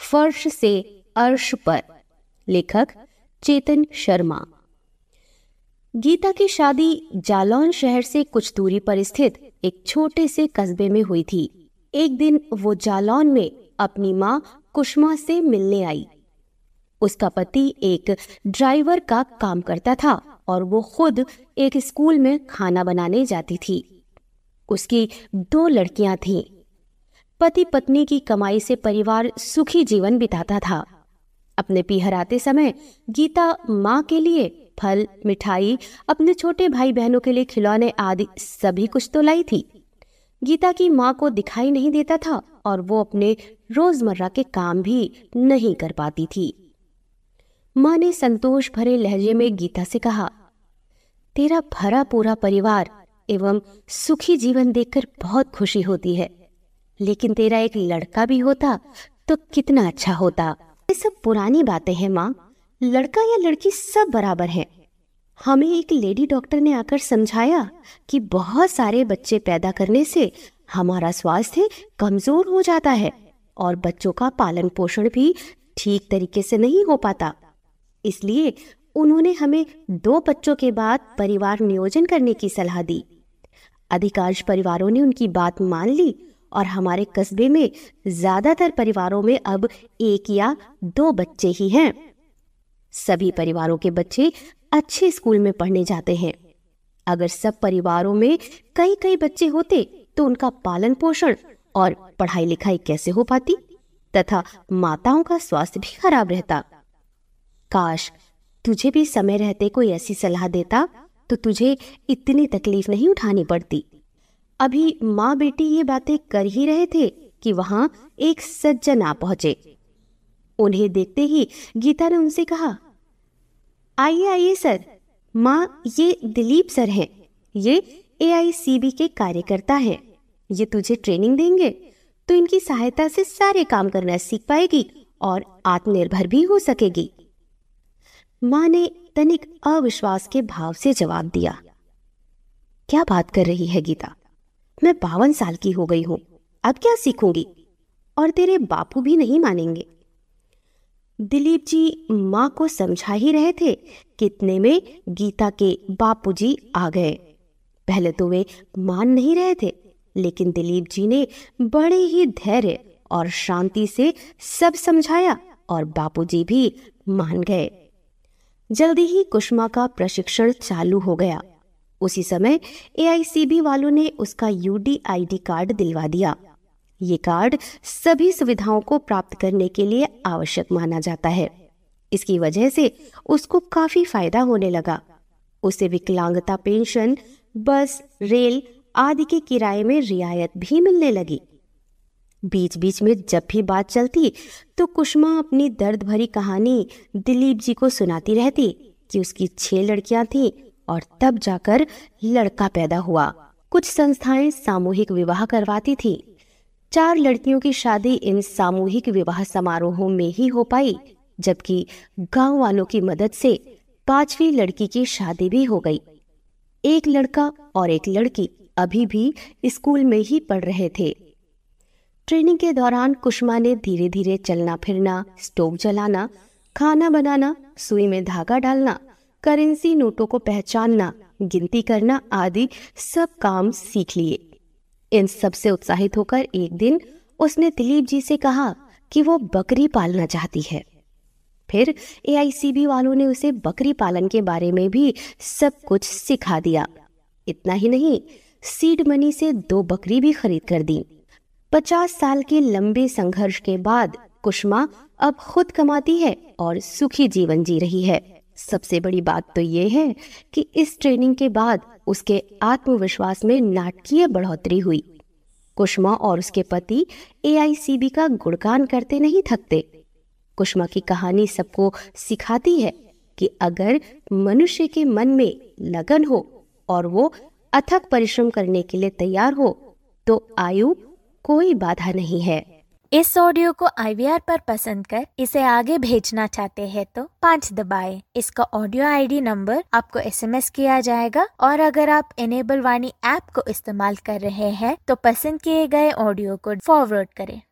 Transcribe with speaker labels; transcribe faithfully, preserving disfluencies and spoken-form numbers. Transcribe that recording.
Speaker 1: फर्श से अर्श पर। लेखक चेतन शर्मा। गीता की शादी जालौन शहर से कुछ दूरी पर स्थित एक छोटे से कस्बे में हुई थी। एक दिन वो जालौन में अपनी माँ कुसुमा से मिलने आई। उसका पति एक ड्राइवर का काम करता था और वो खुद एक स्कूल में खाना बनाने जाती थी। उसकी दो लड़कियां थीं। पति पत्नी की कमाई से परिवार सुखी जीवन बिताता था। अपने पीहराते समय गीता माँ के लिए फल, मिठाई, अपने छोटे भाई बहनों के लिए खिलौने आदि सभी कुछ तो लाई थी। गीता की माँ को दिखाई नहीं देता था और वो अपने रोजमर्रा के काम भी नहीं कर पाती थी। माँ ने संतोष भरे लहजे में गीता से कहा, तेरा भरा पूरा परिवार एवं सुखी जीवन देखकर बहुत खुशी होती है, लेकिन तेरा एक लड़का भी होता तो कितना अच्छा होता। ये सब पुरानी बातें हैं माँ, लड़का या लड़की सब बराबर है। हमें एक लेडी डॉक्टर ने आकर समझाया कि बहुत सारे बच्चे पैदा करने से हमारा स्वास्थ्य कमजोर हो जाता है और बच्चों का पालन पोषण भी ठीक तरीके से नहीं हो पाता। इसलिए उन्होंने हमें दो बच्चों के बाद परिवार नियोजन करने की सलाह दी। अधिकांश परिवारों ने उनकी बात मान ली और हमारे कस्बे में ज्यादातर परिवारों में अब एक या दो बच्चे ही हैं। सभी परिवारों के बच्चे अच्छे स्कूल में पढ़ने जाते हैं। अगर सब परिवारों में कई कई बच्चे होते तो उनका पालन पोषण और पढ़ाई लिखाई कैसे हो पाती तथा माताओं का स्वास्थ्य भी खराब रहता। काश तुझे भी समय रहते कोई ऐसी सलाह देता तो तुझे इतनी तकलीफ नहीं उठानी पड़ती। अभी माँ बेटी ये बातें कर ही रहे थे कि वहां एक सज्जन आ पहुंचे। उन्हें देखते ही गीता ने उनसे कहा, आइए आइए सर, माँ ये दिलीप सर हैं, ये ए आई सी बी के कार्यकर्ता हैं। ये तुझे ट्रेनिंग देंगे तो इनकी सहायता से सारे काम करना सीख पाएगी और आत्मनिर्भर भी हो सकेगी। माँ ने तनिक अविश्वास के भाव से जवाब दिया, क्या बात कर रही है गीता, मैं बावन साल की हो गई हूं, अब क्या सीखूंगी, और तेरे बापू भी नहीं मानेंगे। दिलीप जी माँ को समझा ही रहे थे कि इतने में गीता के बापूजी आ गए। पहले तो वे मान नहीं रहे थे, लेकिन दिलीप जी ने बड़े ही धैर्य और शांति से सब समझाया और बापूजी भी मान गए। जल्दी ही कुसुमा का प्रशिक्षण चालू हो गया। उसी समय ए आई सी बी वालों ने उसका U D I D card दिलवा दिया। ये कार्ड सभी सुविधाओं को प्राप्त करने के लिए आवश्यक माना जाता है। इसकी वजह से उसको काफी फायदा होने लगा। उसे विकलांगता पेंशन, बस, रेल आदि के किराए में रियायत भी मिलने लगी। बीच बीच में जब भी बात चलती तो कुसुमा अपनी दर्द भरी कहानी दिलीप जी को सुनाती रहती कि उसकी छह लड़कियां थीं और तब जाकर लड़का पैदा हुआ। कुछ संस्थाएं सामूहिक विवाह करवाती थीं। चार लड़कियों की शादी इन सामूहिक विवाह समारोहों में ही हो पाई, जबकि गांव वालों की मदद से पांचवी लड़की की शादी भी हो गई। एक लड़का और एक लड़की अभी भी स्कूल में ही पढ़ रहे थे। ट्रेनिंग के दौरान कुसुमा ने धीरे धीरे चलना फिरना, स्टोव जलाना, खाना बनाना, सुई में धागा डालना, करेंसी नोटों को पहचानना, गिनती करना आदि सब काम सीख लिए। इन सब से उत्साहित होकर एक दिन उसने दिलीप जी से कहा कि वो बकरी पालना चाहती है। फिर ए आई सी बी वालों ने उसे बकरी पालन के बारे में भी सब कुछ सिखा दिया। इतना ही नहीं, सीड मनी से दो बकरी भी खरीद कर दी। पचास साल के लंबे संघर्ष के बाद कुसुमा अब खुद कमाती है और सुखी जीवन जी रही है। सबसे बड़ी बात तो ये है कि इस ट्रेनिंग के बाद उसके आत्मविश्वास में नाटकीय बढ़ोतरी हुई। कुसुमा और उसके पति ए आई सी बी का गुणगान करते नहीं थकते। कुसुमा की कहानी सबको सिखाती है कि अगर मनुष्य के मन में लगन हो और वो अथक परिश्रम करने के लिए तैयार हो तो आयु कोई बाधा नहीं है।
Speaker 2: इस ऑडियो को आई वी आर पर पसंद कर इसे आगे भेजना चाहते हैं तो पाँच दबाएं। इसका ऑडियो आई डी नंबर आपको एस एम एस किया जाएगा और अगर आप इनेबल वाणी ऐप को इस्तेमाल कर रहे हैं तो पसंद किए गए ऑडियो को फॉरवर्ड करें।